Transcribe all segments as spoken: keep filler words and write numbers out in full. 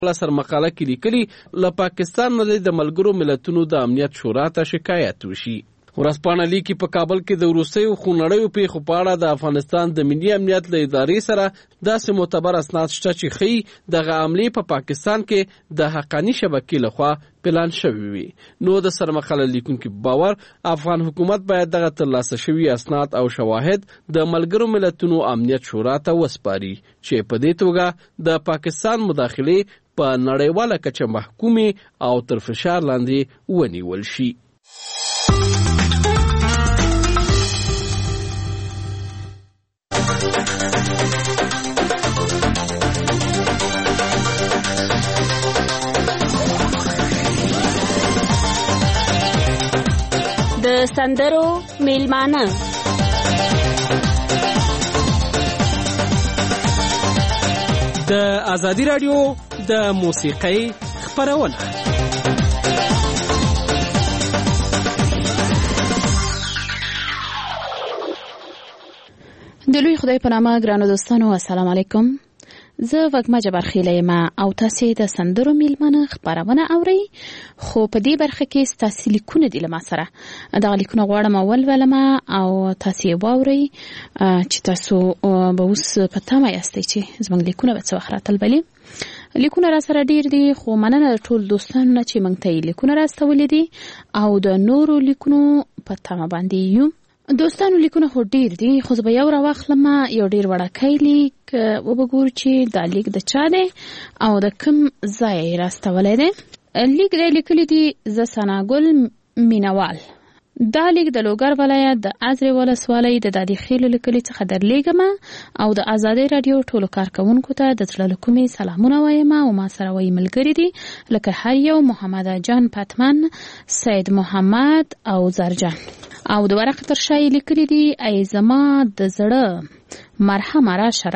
سر مقاله کې لیکلي له پاکستان نه د ملګرو ملتونو د امنیت شورا ته شکایت وشي. ورځپاڼه لیکي په کابل کې د وروستیو خونړیو پیښو په اړه د افغانستان د ملي امنیت له ادارې سره داسې معتبر اسناد شته چې ښیي دغه حملې په پاکستان کې د حقاني شبکې لخوا پلان شوي وي. نو د سرمقاله لیکونکي باور افغان حکومت باید دغه ترلاسه شوي اسناد او شواهد د ملګرو ملتونو امنیت شورا ته وسپاري چې په دې توګه د پاکستان مداخلې په نړیواله کچه محکومې او تر فشار لاندې ونیول شي. د سندرو میلمانه د ازادي رادیو د موسیقۍ خپرونه. د لوی خدای په نامه ګرانو دوستانو السلام علیکم. زه وګما جبار خیله یم او تاسو د سندرو میلمانه خبرونه اورئ. خو په دې برخه کې تاسو لیکونه دي لمه سره دا لیکونه غواړم اول ولما او تاسو واورئ چې تاسو به اوس په تمه یاستئ چې زموږ لیکونه به څه وخت راتلبلي. لیکونه را سره ډیر دي خو مننه ټول دوستانو نه چې موږ ته لیکونه راستولې دي او د نورو لیکونو په تمه باندې یو. دوستانو لیکونه خو ډیر دي خو زه به یو راواخلم یو ډیر وړاکۍ لیک وبګورو چې دا لیک د چا دی او د کوم ځای یې راستولی دی. لیک دی لیکلی دي زه ثناګل مینوال. دا لیک د لوګر ولایت د ازرې ولسوالۍ د دادي خیلو لیکلي څخه درلیږم او د ازادۍ راډیو ټولو کارکوونکو ته د زړه له کومې سلامونه وایم او ما سره وایي ملګري دي لکه هر یو محمد جان پتمن، سید محمد او زرجان. او د ورقه تر شا یې لیکلي دي ای زما د زړه مرحمه راشه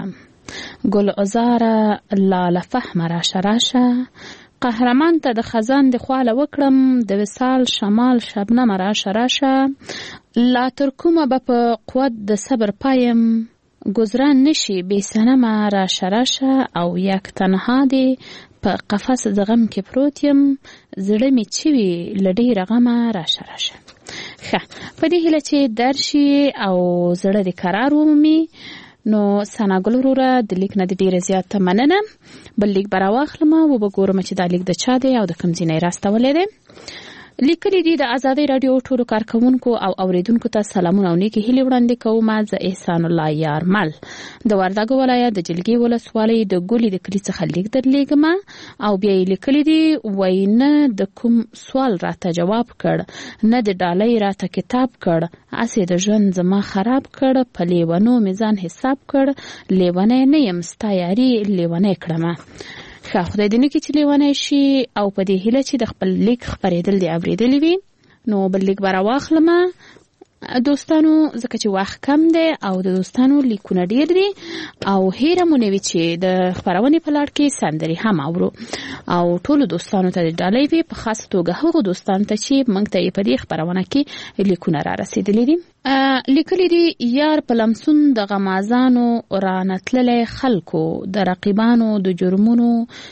راشه ګل عزاره لاله فهمه راشه راشه قهرمان ته د خزان د خواله وکړم د وصال شمال شبنم راشه راشه لا تر کومه به په قوت د صبر پایم گذران نشي بې صنمه راشه راشه او یک تنها دی په قفس د غم کې پروت یم زړه مې چې وي له ډېره غمه راشه راشه. ښه په دې هیله چې درشي او زړه دې قرار ومومي. نو ثناګل وروره د لیک نه ډیره زیاته مننه. بل لیک به راواخلم او به ګورم چې دا لیک د چا دی او د کوم ځای نه راستولی دی. لیکلي دي د ازادۍ راډیو ټولو کارکوونکو او اوریدونکو ته سلامونه او نیکې هیلې وړاندې کوم. زه احسان الله یارمل د وردګو ولایت د جلګې ولسوالۍ د ګولې د کلي څخه لیک درلیږم او بیا یې لیکلي دي وایي نه د کوم سوال راته جواب کړ نه د ډالۍ راته کتاب کړ هسې د ژوند زما خراب کړ په لیونو مې ځان حساب کړ لیونی نه یم ستا یاري لیونی کړمه. ښه خدای دې نه کړي چې لیونی شي او په دې هیله چې د خپل لیک خپرېدل دې اورېدلی وي. نو بل لیک به راواخلمه دوستانو ځکه چې وخت کم دی او د دوستانو لیکونه ډیر دي او هیره مو نه وي چې د خپرونې په لړ کې سندرې هم اورو او ټولو دوستانو ته د ډالۍ وي په خاص توګه هغو دوستانو ته چې موږ ته یې په دې خپرونه کې لیکونه را رسېدلي دي. لیکلي دي یار په لمسون د غمازانو رانتللی خلکو د رقیبانو د جرمونو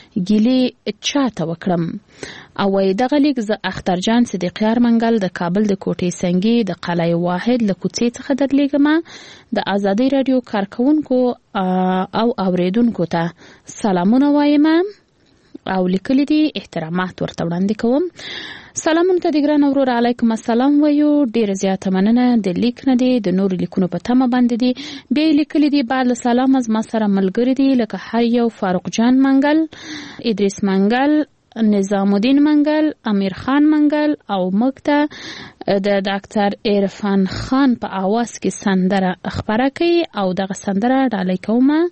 ګیلې چاته وکړم او وایي دغه لیک زه اخترجان صدیقیار منګل د کابل د کوټې سنګي د قلعه واحد له کوڅې څخه درلیږم. د ازادۍ راډیو کارکوونکو او اوریدونکو ته سلامونه وایم او لیکلي دي احترامات ورته وړاندې کوم. سلامونه ته د ګران ورور علیکم السلام وایو ډیره زیاته مننه د لیک نه دی د نورو لیکونو په تمه باندې دي. بیا یې لیکلي دي بعد له سلام از ما سره ملګري دي لکه هر یو فاروق جان منګل، ادریس منګل، نظام الدین منګل، امیر خان منګل او موږ ته د ډاکټر عرفان خان په आवाज کې سندره خبره کوي او دغه سندره ډالۍ کومه.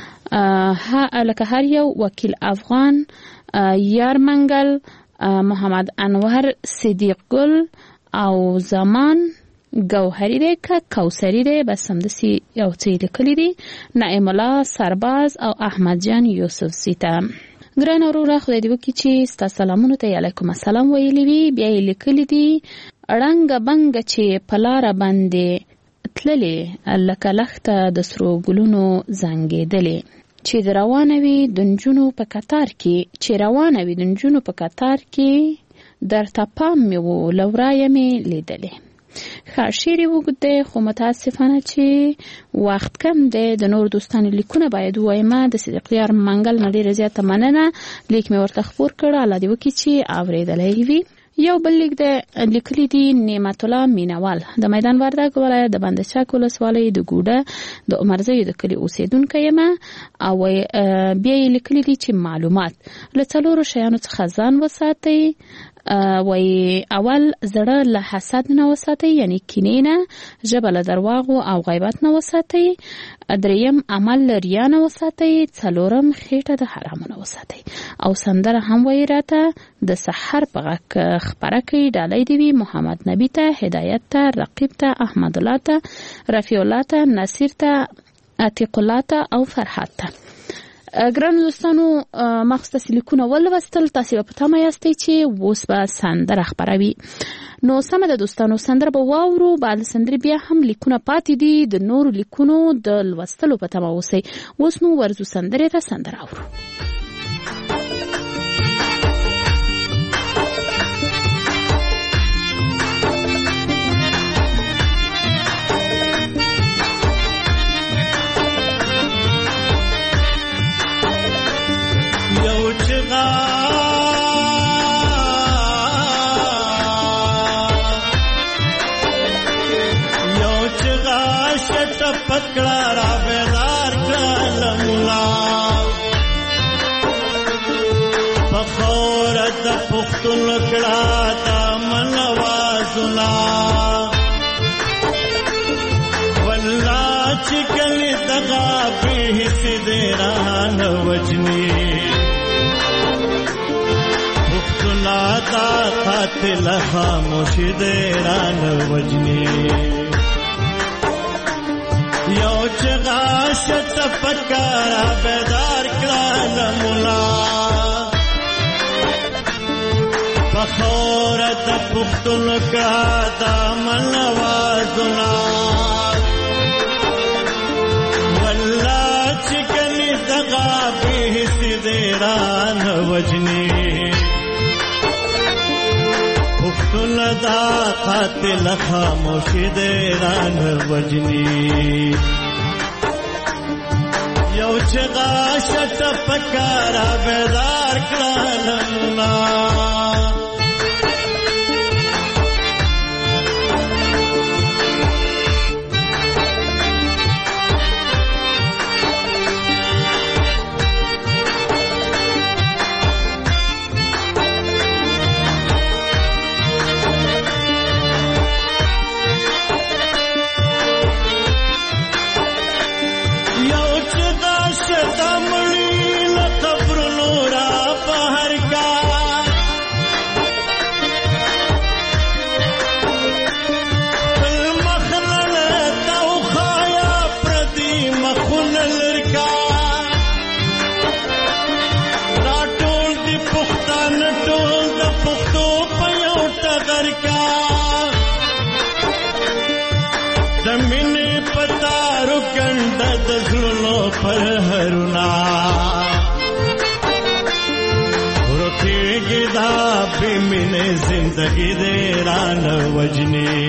ها لکه هر یو وکیل افغان، یار منګل، محمد انور صدیق گل او زمان گوهری دی که کوثری دی بس همداسې یو څه لیکلي دي. نعیم الله سرباز او احمد جان یوسف زیته. ګران وروره خدای دې وکړي چې ستا سلامونو ته علیکم السلام ویلي وي. بیا یې لیکلي دي ړنګه بنګه چې په لاره باندې تللې لکه لښته د سرو ګلونو زنګېدلې چې د روانوي د نجونو په کتار کې چې روانوي د نجونو په کتار کې درته پام مې و لورایه مې لیدلې. ښه شعر یې اوږد دی خو متاسفانه چې وخت کم دی. د نور دوستانو لیکونه باید ووایم. د صدیقیار منګل نه ډېره زیاته مننه. لیک مې ورته خپور کړ. الله دې وکړي چې اورېدلی وي. یو بل لیک د لیکلي دي نعمت الله مینوال د میدان وردګ ولایت د بندشک ولسوالۍ د ګوډه د عمرزیو د کلي اوسیدونکی یم. او بیا یې لیکلي دي چې معلومات له څلورو شیانو څخه ځان وساتئ. وای اول زړه له حسد نه وساتئ، یعنی کینې نه، ژبه له درواغو او غیبت نه وساتئ، دریم عمل له ریا نه وساتئ، څلورم خېټه د حرامو نه وساتئ. او سندره هم وایي راته د سحر په غږ خپره کړئ. ډالۍ دې وي محمد نبي ته، هدایت ته، رقیب ته، احمد الله ته، رفیع الله ته، نصیر ته، عتیق الله ته او فرحات ته. ګرانو دوستانو ما خو ستاسې لیکونه ولوستل. تاسې به په تمه یاستئ چې اوس به سندره خپروي. نو سمه ده دوستانو، سندره به واورو. بعد سندرې بیا هم لیکونه پاتې دي. د نورو لیکونو د لوستلو په تمه اوسئ. اوس نو ورځو سندرې ته، سندره اورو. پکڑا را بیدار کل مولا پخورت پختون کڑا تا من وازنا واللہ چکلی دغا بیہ سدیران وجنی پختنا تا قاتل خاموش دیران وجنی یو چغا شت پکارا بیدار کران مولا بخورت پختن کا دامن وازنا واللہ چکنی دغا بیسی دیران وجنی پختن دا قاتل خاموش دیران وجنی یو چغا شت پکارا بیدار کراننا پر ہرنا رکھے گدا بھی میں زندگی دیران وجنی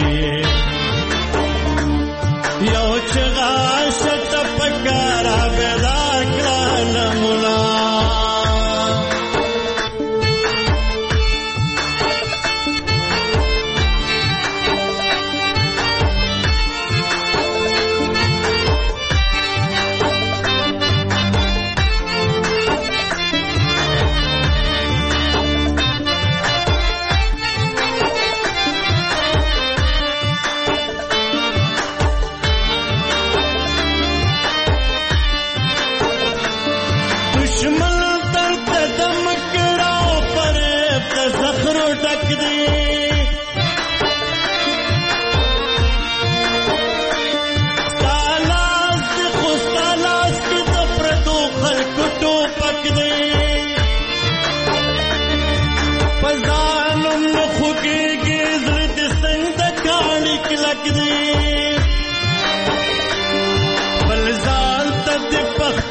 یو چغا شت پکارا بیدار کران مولا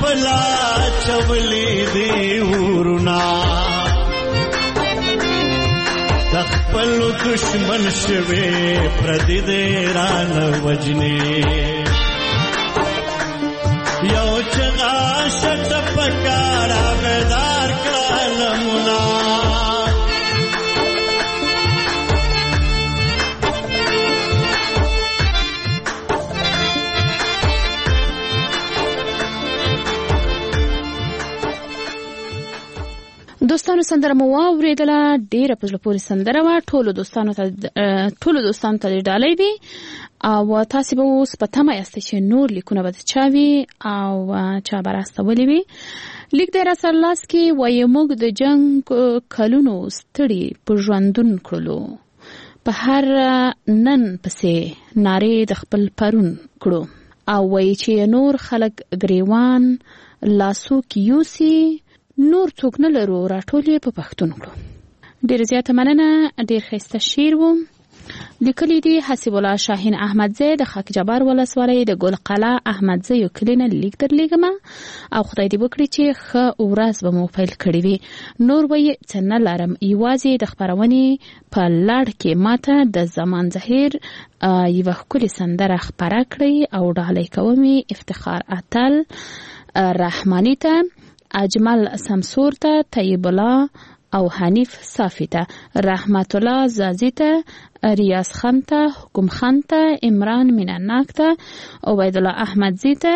خپلا چولې دی ورنا خپل دشمن شوي پردي دې ران وجني یو چغا شت پکارا بیدار کلمنا دوستانو سندره مو واوریدله ډیره په زړه پورې سندره وه ټولو دوستانو ته ټولو دوستانو ته دې ډالۍ وي او تاسې به اوس په تمه یاستئ چې نور لیکونه به د چا وي او چا به راستولی وي. لیک دی راسره لاس کې وایي موږ د جنګ کلونو ستړي په ژوندون کړلو په هر نن پسې نارې د خپل پرون کړو او وایي چې نور خلک ګریوان لاسو کې یوسي نور څوک نه لرو راټول یې په پښتون کړو. ډېر زیاته مننه. ډېر ښایسته شعر و. لیکلی دی حسیب الله شاهین احمدزی د خاک جبار ولسوالۍ د ګل قلعه احمدزی یو کلی نه لیک درلیږم او خدای دې وکړي چې ښه ورځ به مو پیل کړې وي. نور به یې څه نه لرم یوازې د خپرونې په لړ کې ماته د زمان زهیر یوه ښکلې سندره خپره کړئ او ډالۍ کوم افتخار اتل رحماني ته اجمل سمسور ته طیب الله او حنیف صافی ته رحمت الله زازی ته ریاض خان ته حکم خان ته عمران میناناک ته عبید الله احمدزی ته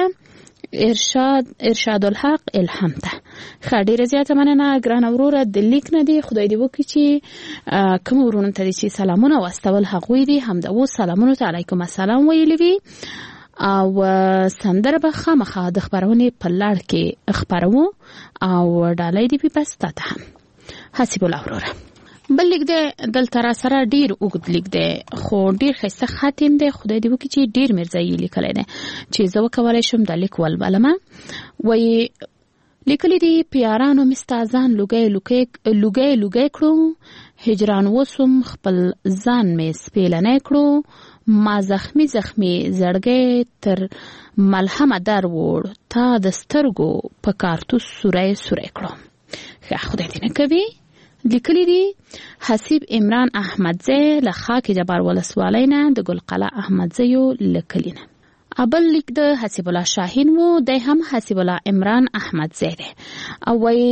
ارشاد ارشاد الحق الهام ته. ښه ډېره زیاته مننه ګرانه وروره د لیک نه دی خدای دې وکړي چې کوم ورونو ته دې چې سلامونه واستول هغوی دي همدا اوس سلامونو ته علیکم السلام ویلي وي او سندره به خامخا د خبرونې په لړ کې خبرو او ډالۍ دی په پسته ته هم حسیب الله وروره. بل لیک دی دلته را سره ډیر اوږد لیک دی خو ډیر ښایسته خاتم دی خدای دې وکړي چې ډیر مرزایي لیکلی دی چې زه وکولی شم د لیک ولولمه. وایي لیکلی دی پیارانو مستازان لوګی لوګی لوګی کړو هجران وسوم خپل ځان مې سپیلنی کړو ما زخمی زخمی زړګی تر ملهمه در وړ تا د سترګو په کارتوس سوری سوری کړو. ښه خدای دې نه کوي. لیکلی دی حسیب عمران احمدزی له خاک جبار ولسوالۍ نه د ګل قلعه احمدزیو لیکلی نه. ابل لیک د حسیب الله شاهین وو دی هم حسیب الله عمران احمدزی دی او وایي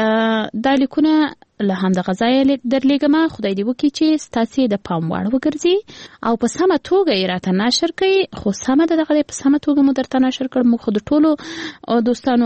دا لیکونه له همدغه ځایه درلیږمه خدای دې وکړي چې ستاسې د پام وړ وګرځي او په سمه توګه یې راته نشر کوي. خو سمه ده دغه په سمه توګه مو درته نشر کړ. موږ خو د ټولو دوستانو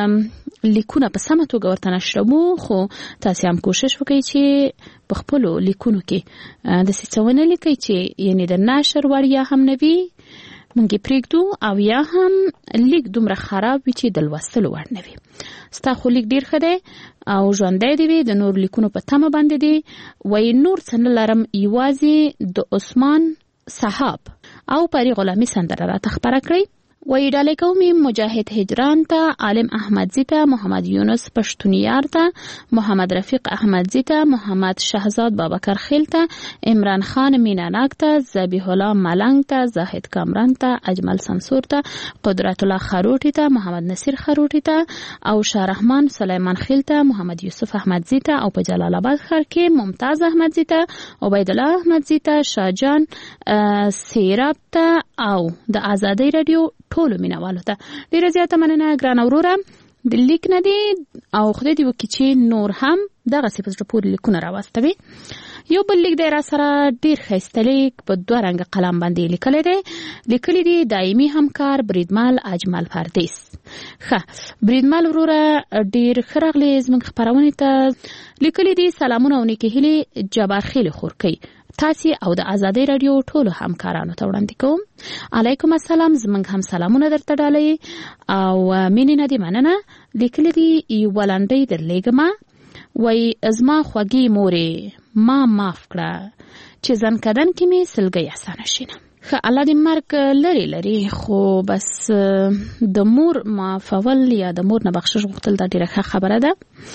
لیکونه په سمه توګه ورته نشرمو خو تاسې هم کوشش وکړئ چې په خپلو لیکونو کې داسې څه ونه لیکئ چې یعنې د نشر وړیا هم نه وي موږ یې پرېږدو او یا هم لیک دومره خراب وي چې د لوستلو وړ نه وي. ستا خو لیک ډېر ښه دی او ژوندی دی وي د نور لیکونو په تمه باندې دی. وایي نور څه نه لرم یوازې د عثمان صحاب او پري غلامي سندره راته خپره کړئ. وایي ډالۍ کوم مجاهد هجران ته عالم احمدزی ته محمد یونس پښتونیار ته محمد رفیق احمدزی ته محمد شهزاد بابکر خیل ته عمران خان میناناک ته ذبیح الله ملنګ ته زاهد کامران ته اجمل سمسور ته قدرت الله خروټی ته محمد نصیر خروټی ته او شاه رحمان سلیمان خیل ته محمد یوسف احمدزی ته او په جلال آباد ښار کې ممتاز احمدزی ته عبید الله احمدزی ته شاهجان سیراب ته او د آزادۍ رادیو ټولو مینوالو ته ډیره زیاته مننه ګرانه وروره. د لیک نه دی او خدای دې وکړي چې نور هم دغسې په زړه پورې لیکونه راواستوي. یو بل لیک دی را سره ډیر ښایسته لیک په دوه رنګه قلم باندې لیکلی دی. لیکلی دی دایمي همکار بریدمل اجمل پردیس. ښه بریدمل وروره ډیر ښه راغلی زموږ خپرونې ته. لیکلی دی سلامونه او نیکې هیلې جبار خیل خورکۍ تاسې او د آزادۍ رادیو ټولو همکارانو ته وړاندې کوم. علیکم السلام زموږ هم سلامونه درته ډالۍ او مینې نه دې مننه. لیکلی دی یوه لنډۍ درلیږمه. وایي زما خوږې مورې ما معاف کړه چې ځنکدن کې مې سلګۍ اسانه شینه. ښه الله دې مرګ لري لري خو بس د مور معافول یا د مور نه بخشش غوښتل دا ډېره ښه خبره ده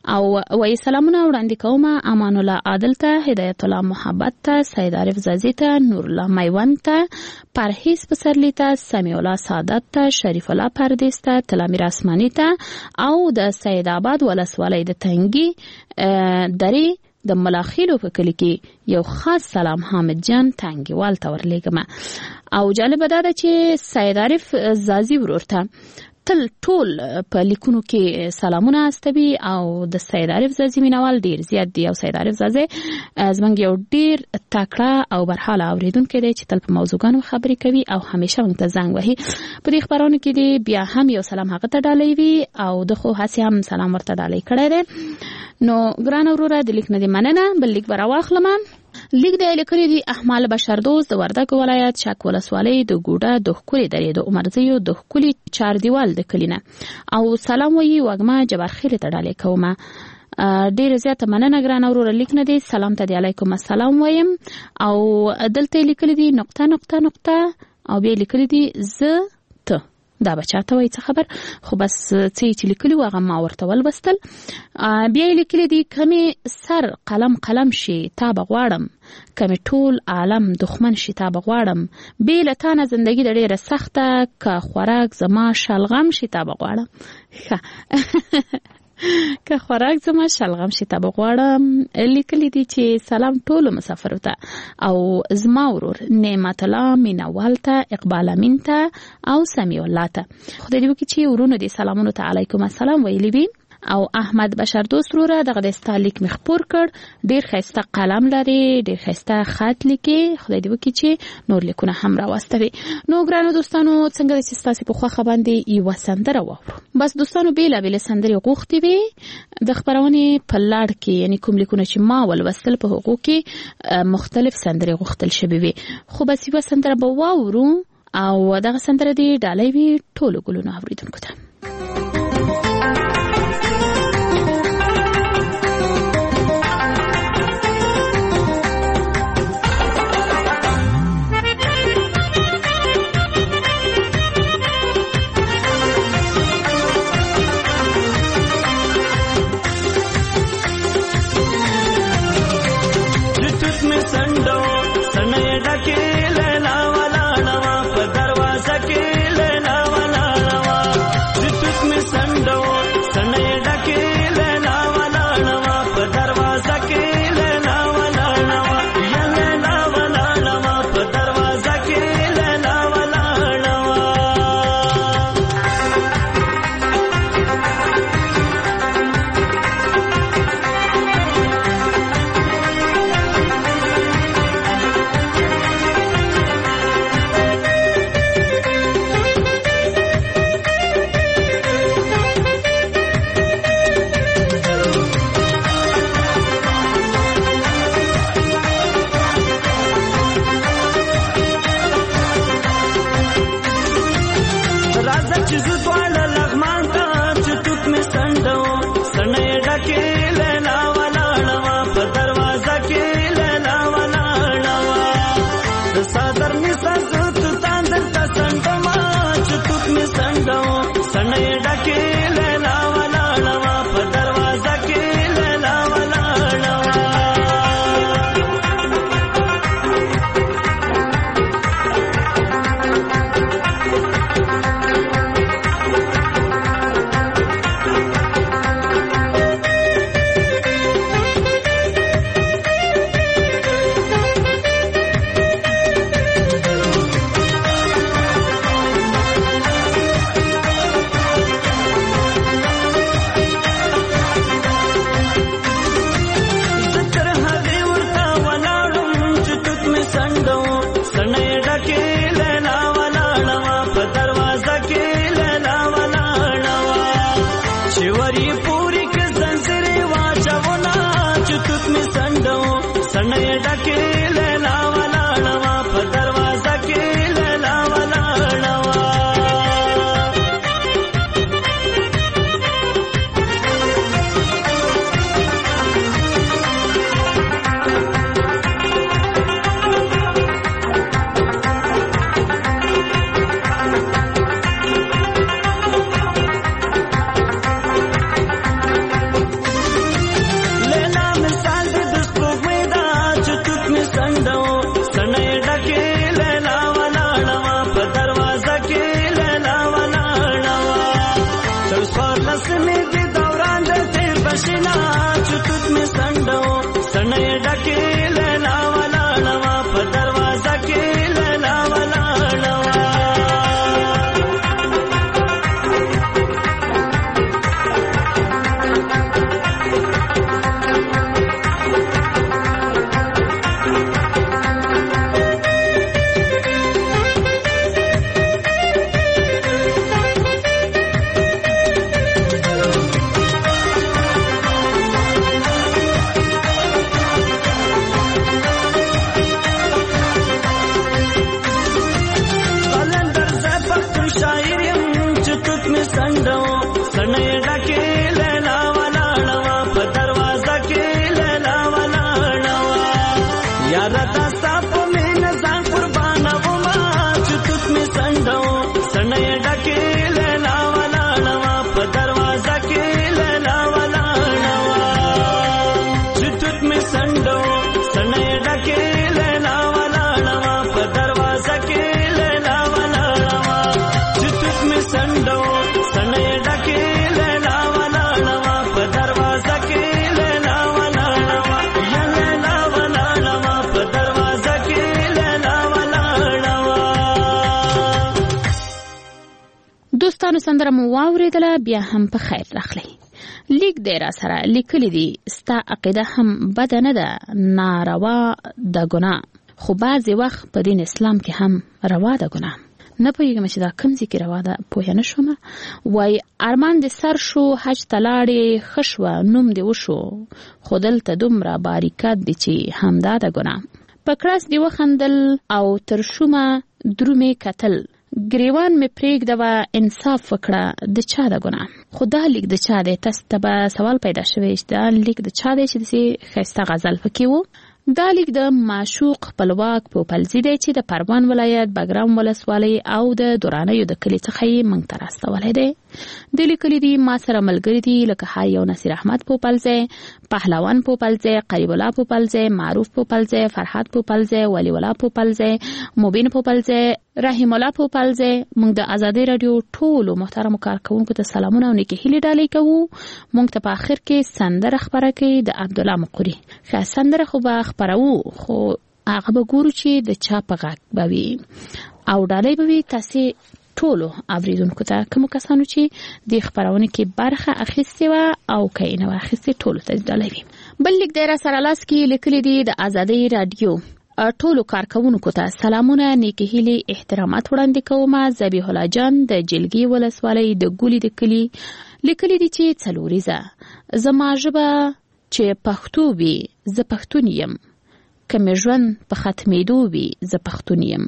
او وای سلامونه وړاندې کوم امان الله عادل ته، هدایت الله محبت ته، سید عارف زازی ته، نور الله میوند ته، پرهیز پسرلی ته، سمیع الله سعادت ته، شریف الله پردیس ته، تلامیر اسمانی ته او د سید آباد ولسوالۍ د تنګي درې د ملاخیلو په کلی کې یو خاص سلام حامد جان تنګیوال ته ورلېږم. او جالبه دا ده چې سید عارف زازی ورور ته تل ټول په لیکونو کې سلامونه استوي او د سید عارف زازی مینوال ډیر زیات دی. او سید عارف زازی زمونږ یو ډیر تکړه او برحاله اوریدونکی دی چې تل په موضوعګانو خبرې کوي او همیشه موږ ته زنګ وهي. په دې خبرونو کې دی بیا هم یو سلام هغه ته ډالۍ وي او د خو هسې هم سلام ورته ډالۍ کړی دی. نو ګران وروره د لیک نه دې مننه. بل لیک به راواخلم. لیک د لیکلي دی احمد بشردوست د وردګ ولایت شک ولسوالۍ د ګوډه د ښکلي درې د عمرزیو د ښکلي چاردیوال د کلي نه او سلام وایي وږمه جبارخیلې ته ډالۍ کومه. ډیره زیاته مننه ګرانه وروره. لیک نه دی سلام ته دی علیکم السلام وایم او دلته لیکلي دی نقطه نقطه نقطه او بیا لیکلي دی زه ته. دا بچا ته وایي څه خبر، خو بس څه چې لیکلي و هغه ما ورته ولوستل. بیا یې لیکلي دي کمې سر قلم قلم شي تا به غواړم، کمې ټول عالم دښمن شي تا به غواړم، بې له تا نه زندګي د ډېره سخته که خوراک زما شلغم شي تا به غواړم. که خوراک زما شلغم شي ته به غواړم. لیکلي دي چې سلام ټولو مسافرو ته او زما ورور نعمت الله مینوال ته، اقبال امین ته او سمیع الله ته. خدای دې وکړي چې ورونو دې سلامونو ته علیکم السلام ویلي وي. او احمد بشردوست وروره دغه د ستا لیک مې خپور کړ. ډېر ښایسته قلم لري، ډېر ښایسته خط لیکي. خدای دې وکړي چې نور لیکونه هم راواستوي. نو ګرانو دوستانو څنګه ده چې ستاسې په خوښه باندې یوه سندره واورو. بس دوستانو بېلابېلې سندرې غوښتې وې د خپرونې په لړ کې، یعنې کوم لیکونه چې ما ولوستل په هغو کې مختلف سندرې غوښتل شوې وې. خو بس یوه سندره به واورو او دغه سندره دې ډالۍ وي ټولو ګلونو اورېدونکو ته. دوستانو سندره مو واوریدله، بیا هم په خیر راغلی. لیک دی را سره لیکلی دی ستا عقیده هم بده نه ده، ناروا ده ګناه، خو بعضې وخت په دین اسلام کې هم روا ده ګناه. نه پوهېږم چې دا کوم ځای کې روا ده، پوهه نه شومه. وایي ارمان دې سر شو، حج ته لاړې ښه شوه، نوم دې وشو، خو دلته دومره باریکات دي چې همدا ده ګناه. په کړس دې وخندل او تر شومه درومې کتل، ګریوان مې پرېږده انصاف وکړه، د چا ده ګناه. خو دا لیک د چا دی؟ تاسو ته به سوال پیدا شوی چې دا لیک د چا دی چې داسې ښایسته غزل پکې و. دا لیک د معشوق خپلواک پوپلزي دی چې د پروان ولایت بګرام ولسوالۍ او د درانیو د کلي څخه یې موږ ته راستولی دی. د لیکلي دي ما سره ملګري دي لکه هر یو نصیر احمد پوپلزی، پهلوان پوپلزی، قریب الله پوپلزی، معروف پوپلزی، فرحات پوپلزی، ولی الله پوپلزی، مبین پوپلزی، رحیم الله پوپلزی. موږ د ازادۍ راډیو ټولو محترمو کارکوونکو ته سلامونه او نیکې هیلې ډالۍ کوو. موږ ته په آخر کې سندره خپره کوي د عبدالله مقوري. ښه سندره خو به خپروو، خو هغه به ګورو چې د چا په غږ به وي او ډالۍ به وي تاسې ټولو اوریدونکو ته، کومو کسانو چې د خپرونې کې برخه اخیستې وه او که یې نه وه اخیستې، ټولو ته ډالۍ وي. بل لیک دی را سره لاس کې لیکلی دی د ازادۍ راډیو ټولو کارکوونکو ته سلامونه، نیکې هیلې، احترامات وړاندې کومه. ذبیح الله جان د جلګي ولسوالۍ د ګولي د کلي لیکلی دی چې څلوریزه زما ژبه چې پښتو وي زه پښتون یم، که مې ژوند په ختمېدو وي زه پښتون یم،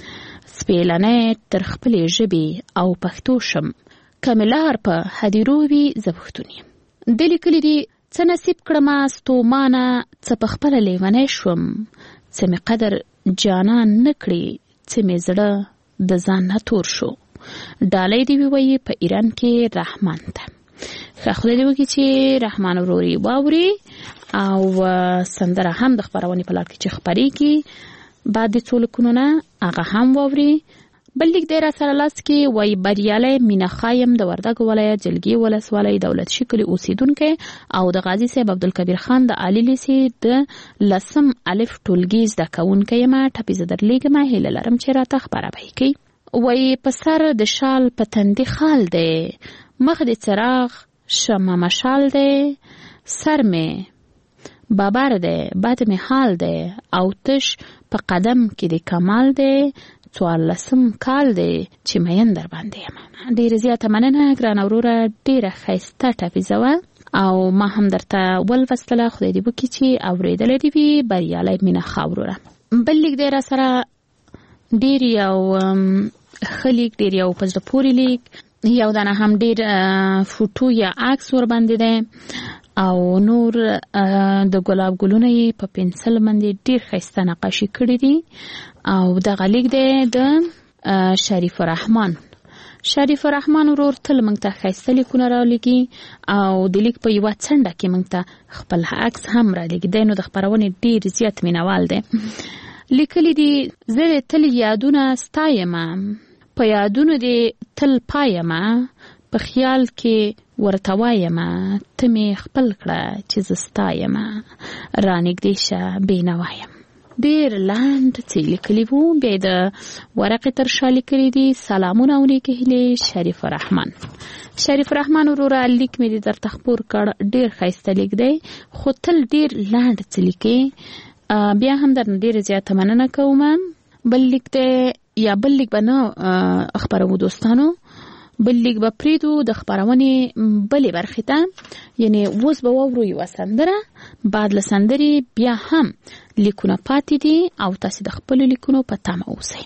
سپېلنی تر خپلې ژبې او پښتو شم، که مې لار په هدیرو وي زه پښتون یم. د لیکلی دی څه نصیب کړمه ستومانه، څه په خپله لیونی شوم، څه مې قدر جانان نه کړي، څه مې زړه د ځان نه تور شو. ډالۍ دې ووایي په ایران کې رحمان ته. ښه خدای دې وکړي چې رحمان وروري واوري او سندره هم د خپرونې په لار کې چې خپرېږي بعد د څو لیکونو نه هغه هم واوري. بل لیک دی را سره لاس کې وایي بریالی مینه خایم د وردګو ولایت جلګي ولسوالۍ دولت شي کلي اوسیدونکی او د غازي صاحب عبدالکبیر خان د عالي لیسې د لسم الف ټولګي زده کوونکی یم. ټپې زه درلیږم، هیله لرم چې راته خپره به یې کوي. وایي په سر د شال په تندي خال دی، مخ د څراغ شمه مشال دی، سر مې بابر دی، بد مې حال دی او تش په قدم کې د کمال دی، څوارلسم کال دی چې مین در باندې یم. ډېره زیاته مننه ګرانه وروره، ډېره ښایسته ټپیزه وه او ما هم درته ولوستله. خدای دې وکړي چې اورېدلی دې وي. بریالی مینه ښه وروره. بل لیک دی را سره ډېر یو ښه لیک، ډېر یو په زړه پورې لیک، یو دانه هم ډېر فوټو یا عکس ورباندې دی او نور د ګلاب ګلونه یې په پنسل باندې ډېر ښایسته نقاشي کړي دي. او دغه لیک دی د شریف الرحمن. شریف الرحمن ورور تل موږ ته ښایسته لیکونه رالیږي او د لیک په یوه څنډه کې موږ ته خپل عکس هم رالیږي. دی نو د خپرونې ډېر زیات مینوال دی. لیکلی دي زه د تل یادونه ستایمه، په یادونو دې تل پایمه، په خیال کې ورته وایمه، ته مې خپل کړه چې زه ستایمه، رانږدې شه بېنوا یم. ډېر لنډ څه لیکلي وو. بیا د ورقې تر شا لیکلي دي سلامونه او نیکې هیلې شریف الرحمن. شریف الرحمن وروره لیک مې دې درته خپور کړ، ډېر ښایسته لیک دی خو تل ډېر لنډ څه لیکې. بیا هم درنه ډېره زیاته مننه کوم. بل لیک دی یا بل لیک به نه خپروو دوستانو، بل لیک به پرېږدو د خپرونې بلې برخې ته، یعنې اوس به واورو یوه سندره، بعد له سندرې بیا هم لیکونه پاتې دي او تاسې د خپلو لیکونو په تمه اوسئ.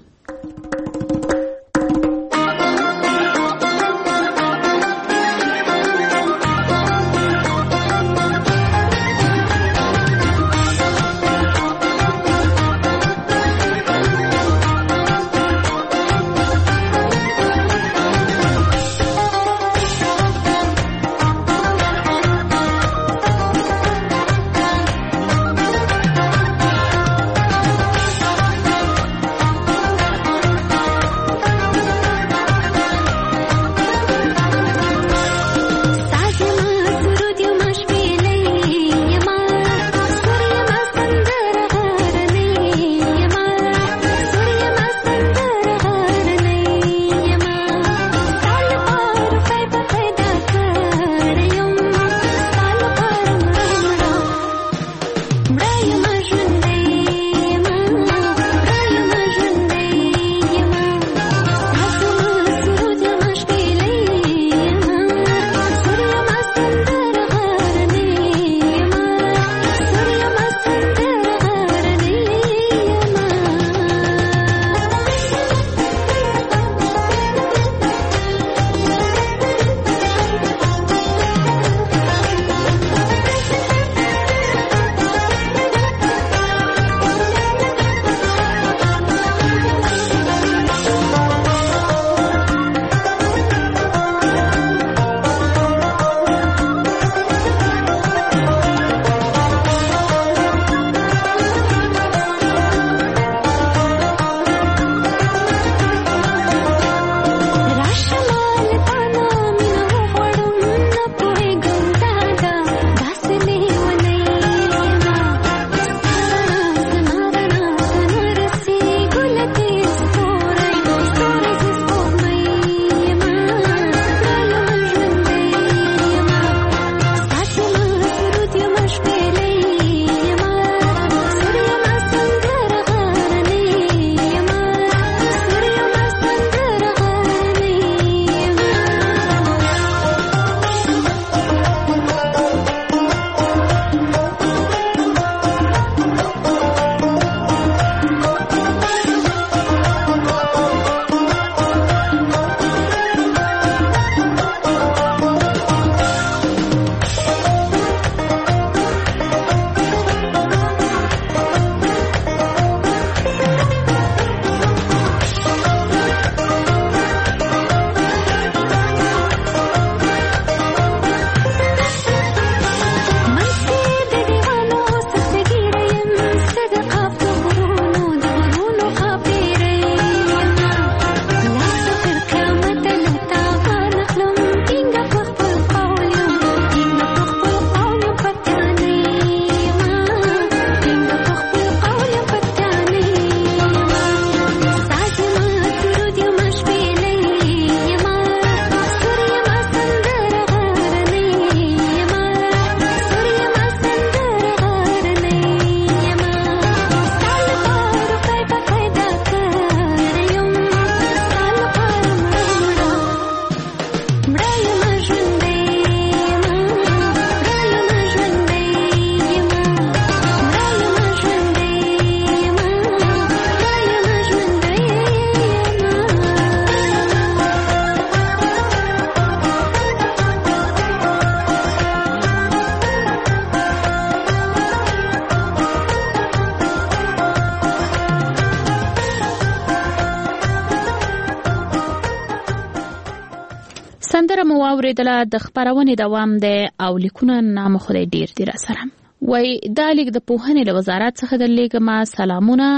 سندره مو واوریدله د خپرونې دوام دی او لیکونه نام خدای ډیر دی را سره وای دا لیک د پوهنې له وزارت څخه د لیږمه سلامونه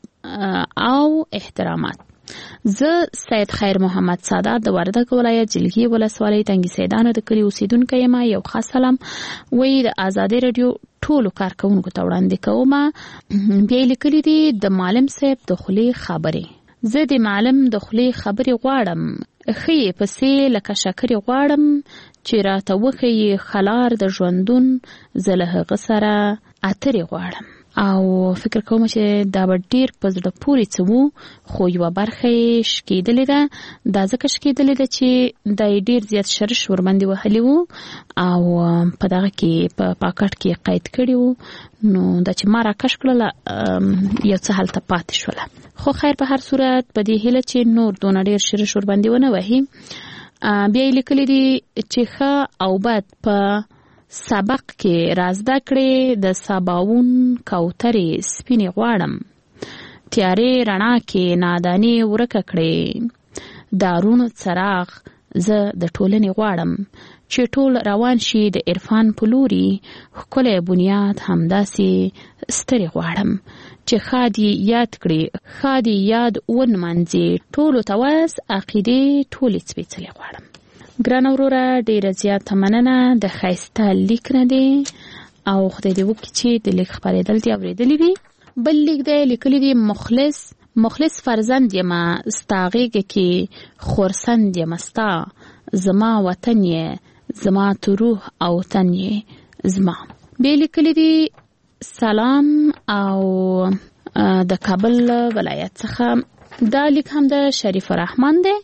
او احترامات. زه سید خیر محمد سادات د وردګ ولایت جلګي ولسوالۍ تنګي سیدانو د کلی اوسیدونکی یم. یو خاص سلام وای د آزادۍ رادیو ټولو کارکونکو ته وړاندې کوم. بیا لیکلي دي د معلم صاحب د خولې خبرې. زه د معلم د خولې خبرې غواړم، ښې پسې لکه شکرې غواړم چې راته وښیي خلار د ژوندون، زه له هغه سره اترې غواړم. او فکر کوم چې دا به ډیر په زړه پورې څه وو، خو یوه برخه یې شکېدلې ده. دا ځکه شکېدلې ده چې دا یې ډیر زیات شرش ورباندې وهلي وو او په دغه کې په پاکټ کې قید کړي وو. نو دا چې ما راکش کړله یو څه هلته پاتې شوله. خو خیر په هر صورت په دې هیله چې نور دونه ډیر شرش ورباندې ونه وهي. بیا یې لیکلي دي چې ښه او بد په سبق کې رازده کړې، د سباوون کوترې سپینې غواړم، تیارې رڼا کې نادانې ورکه کړې، دارون څراغ زه د ټولنې غواړم چې ټول روان شي د عرفان په لوري، ښکلی بنیاد همداسې سترې غواړم چې ښادي یاد کړي، ښادي یاد ونمانځي، ټولو ته وس عقیدې ټولې سپېڅلې غواړم. ګرانه وروره ډیره زیاته مننه د ښایسته لیک نه دی او خدای دې وکړي چې د لیک خپرېدل دې اورېدلي وي. بل لیک دی لیکلی دی مخلص مخلص فرزند یمه ستا غېږه کې خورسند یمه ستا، زما وطن یې زما تو روح او تن یې زما. بیا لیکلی دی سلام او د کابل ولایت څخه. دا لیک هم د شریف الرحمن دی،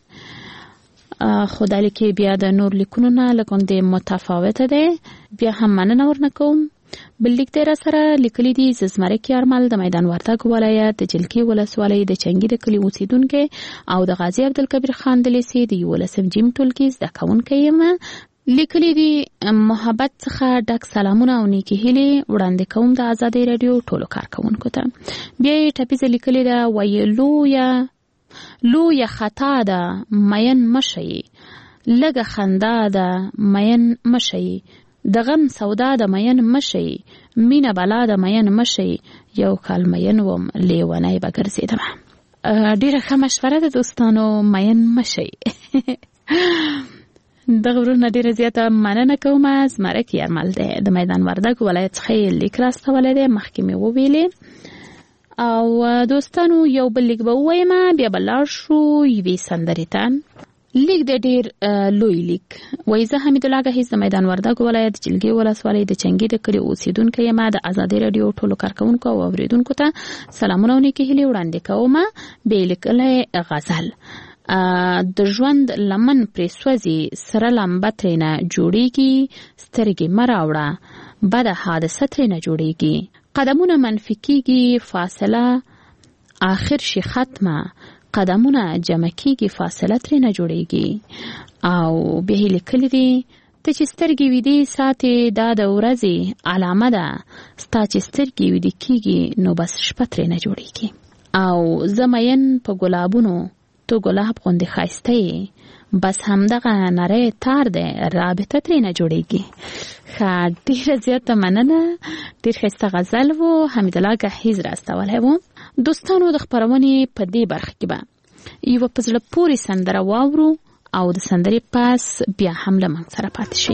خو دا لیک بیا د نور لیکونو نه لږ غوندې متفاوته دی. بیا هم مننه ورنه کوم. بل لیک دی را سره لیکلی دی زمرک یارمل د میدان وردګ ولایت د جلګي ولسوالۍ د چنګي د کلي اوسیدونکی او د غازي عبدالکبیر خان د لیسې د یولسم جیم ټولګي زده کوونکی یم. لیکلی دی محبت څخه ډک سلامونه او نیکې هیلې وړاندې کوم د آزادۍ راډیو ټولو کارکوونکو ته. بیا یې ټپیزه لیکلې ده وایي لویه لویه خطا ده مین مشئ، لږه خندا ده مین مشئ، د غم سودا ده مین مشئ، مینه بلا ده مین مشئ، یو کال مین وم لیونی به ګرځېدمه. ډېره ښه مشوره ده دوستانو، مین مشئ. دغه ورونه ډیره زیاته مننه کوم. زمرک یارمل دی د میدان وردګ ولایت څخه یې لیک راستولی دی، مخکې مې وویلې. او دوستانو یو بل لیک به ووایم، بیا به لاړ شو یوې سندرې ته. لیک د ډیر لوی لیک وایي زه حمیدالله ګهیځ د میدان وردګ ولایت جلګي ولسوالۍ د چنګي د کلي اوسیدونکی یم. د آزادۍ راډیو ټولو کارکوونکو او اورېدونکو ته سلامونه او نیکې هیلې وړاندې کوم. بیا یې لیکلی غزل د ژوند لمن پرې سوځي، سره لمبه ترېنه جوړېږي، سترګې مه راوړه بده حادثه ترېنه جوړېږي، قدمونه منفي کېږي فاصله آخر شي ختمه، قدمونه جمع کېږي فاصله ترېنه جوړېږي. او بیا یې لیکلي دي ته چې سترګې ویدې ساتې دا د ورځې علامه ده، ستا چې سترګې ویدې کېږي نو بس شپه ترېنه جوړېږي. او زه مین په ګلابونو تو ګلاب غوندې ښایسته یې، بس همدغه نری تار دی رابطه ترېنه جوړېږي. ښه ډېره زیاته مننه. ډېر ښایسته غزل و، حمیدالله ګهیځ راستولی و. دوستانو د خپرونې په دې برخه کې به یوه په زړه پورې سندره واورو او د سندرې پاس بیا هم له موږ سره پاتې شي.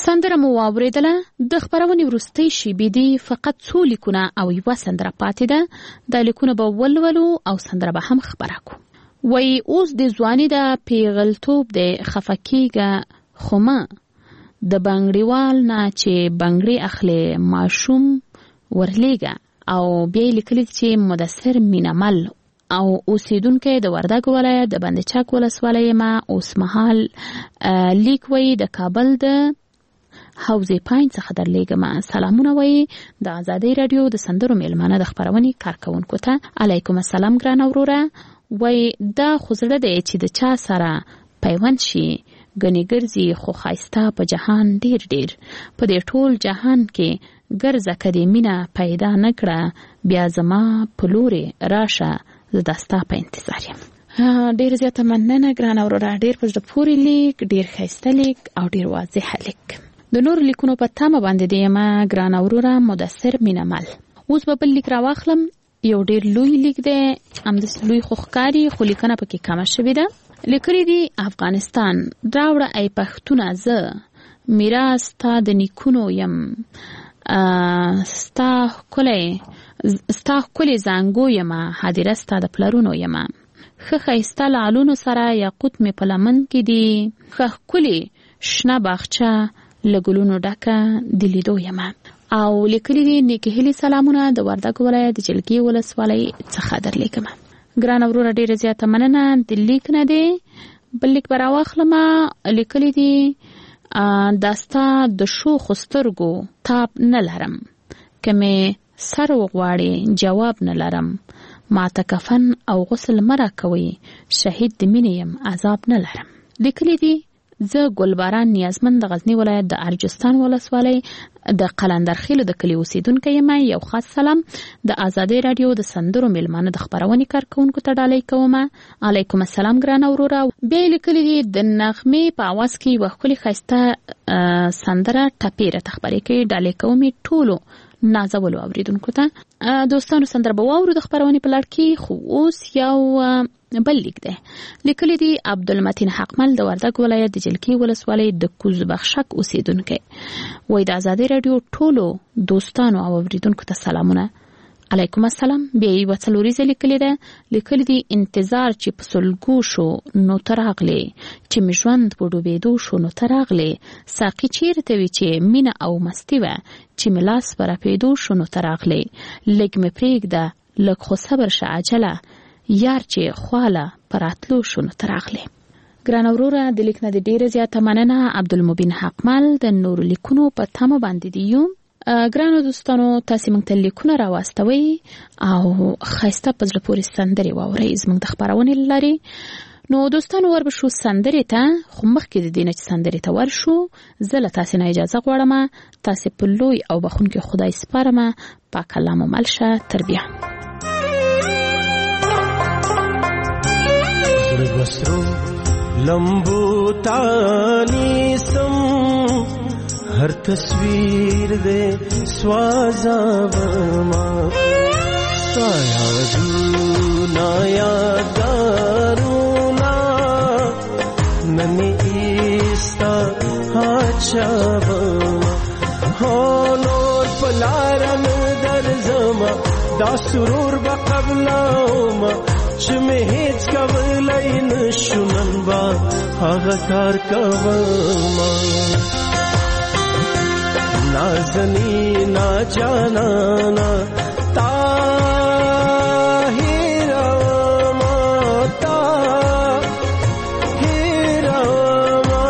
سندره مو واوریدله. د خبرونې وروستۍ شیبې دي فقط څو لیکونه او یوه سندره پاتې ده. دا لیکونه به ولولو او سندره به هم خبره کو. وای اوس د ځواني د پیغلتوب د خفکیګه خومه د بنګړیوال نه چې بنګړی اخلي ماشوم ورلیګه او بیا لیکلي چې مدثر مینمل او اوسیدونکو د وردګ ولایت د بندچک ولسوالۍ ما اوس مهال لیک وی د کابل د حوزې پاین څخه درلېږم. سلامونه وی د آزادۍ رادیو د سندرو میلمانه د خبرونې کارکونکو ته. علیکم السلام ګران وروره. وی دا خو زړه دی چې د چا سره پیوند شي ګنې ګرځي خو ښایسته په جهان ډیر ډیر په دې ټول جهان کې ګرځه که دې مینه پیدا نه کړه بیا زما په لورې راشه زه دا ستا په انتظار یم. ډیر زیاته مننه ګرانه وروره. ډیر په زړه پورې لیک، ډیر ښایسته لیک او ډیر واضحه لیک. د نورو لیکونو په تمه باندې د یم ګرانه وروره مدثر مینمل. اوس به بل لیک راواخلم. یو ډیر لوی لیک دی، همداسې لوی خو ښکاري خو لیکنه پکې کمه شوې ده. لیکلي دي افغانستان راوړه ای پښتونه زه میراث ستا د نیکونو یم ستا ښکلی ستا ښکلې زانګو یمه هدیره ستا د پلرونو یمه ښه ښایسته لعلونو سره یاقوت مې په لمن کې دي ښه ښکلې شنه باغچه له ګلونو ډکه د لیدو یمه. او لیکلي دي نیکې هیلې سلامونه د وردګ ولایت د جلګې ولسوالۍ څخه درلیږم. ګرانه وروره ډیره زیاته مننه. د لیک نه دی بل لیک به راواخلم. لیکلي دي دا ستا د شوخو سترګو تاب نه لرم که مې سر وغواړې جواب نه لرم ماته کفن او غسل مه راکوئ شهید د مینې یم عذاب نه لرم. لیکلي دي زه ګلباران نیازمند د غزنی ولایت د ارجستان ولسوالۍ د قلندرخیلو د کلي اوسیدونکی یم. یو خاص سلام د آزادۍ رادیو د سندرو میلمانه د خبرونې کارکونکو ته ډالۍ کوم. علیکم السلام ګرانه وروره. بیا یې لیکلي دي د نغمې په اواز کې یوه ښکلې ښایسته سندره ټپې راته خپرې کوي. ډالۍ کوم ټولو نازولو اوریدونکو ته. دوستانو سندره به واورو د خبرونې په لړ کې. خو اوس یو بل لیک دی. لیکلي دي عبدالمتین حقمل د وردګ ولایت د جلګې ولسوالۍ د کوزبخشک اوسیدونکی. وایي د آزادۍ راډیو ټولو دوستانو او اوریدونکو ته سلامونه. علیکم السلام. بیا یې یوه څلوریزه لیکلې ده. لیکلي دي انتظار چې په سلګو شو نو ته راغلې چې مې ژوند په ډوبېدو شو نو ته راغلې ساقي چیرته وي چې مینه او مستي وه چې مې لاس په رپېدو شو نو ته راغلې لږ مې پرېږده لږ خو صبر شه عجله یار چې خواله په راتلو شو نو ته راغلې. ګرانه وروره د لیک نه د ډېره زیاته مننه. عبدالمبین حقمل د نورو لیکونو په تمه باندې دي یو. ګرانو دوستانو تاسې موږ ته لیکونه راواستوئ او ښایسته په زړه پورې سندرې واورئ زموږ د خپرونې له لارې. نو دوستانو وربشو سندرې ته. خو مخکې د دې نه چې سندرې ته ورشو زه له تاسې نه اجازه غواړم. تاسې په لوی او بخښونکي خدای سپارم. پاک الله مو مل شه. تر بیا. بسرو لمبو تانی سم ہر تصویر دے سوازا ورما سایا دونا یادارونا ننی ایستا ہاچا ورما ہونور پلارم در زما دا سرور بقبلاوما چمه هیچ کولی نشونن با هغه کار کوما نازنی ناجانانا تاهیرما تاهیرما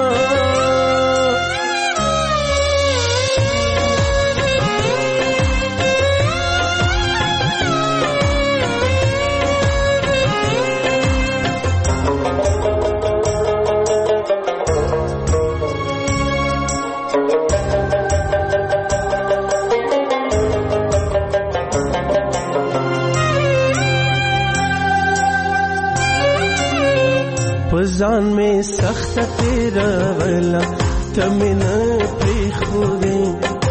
پزان میں سخت تیرا ولا تمن پری خودی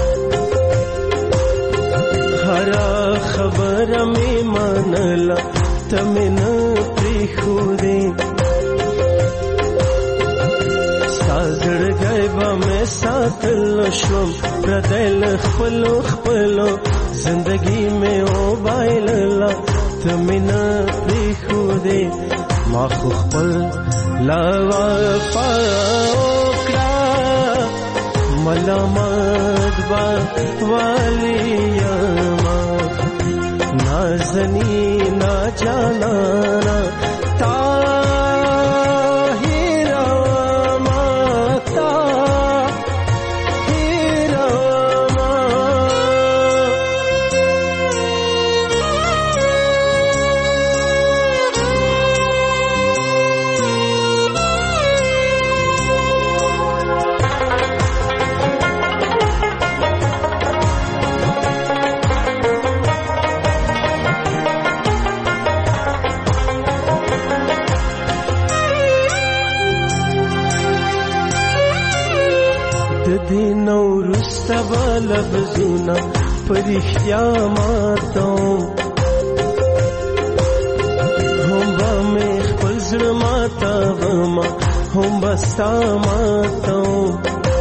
ہرا خبر میں منلا تمن پری خودی سازڑ ټولګی به مې ساتلو شوم پردی له خپلو خپلو زندګي مې وبایلله ته مې نه پرېښودې ما خو خپل لا وفا وکړه ملامت به والی یما نازنینا جانانا تا لفظونه پرښتیا ماتوم هم به مې خپل زړه ماتومه هم به ستا ماتوم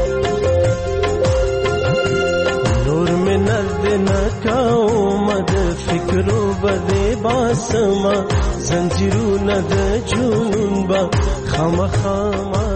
نور مې نرد نه کومه د فکرو به دې باسمه زنځیرونه د جنون به خامخا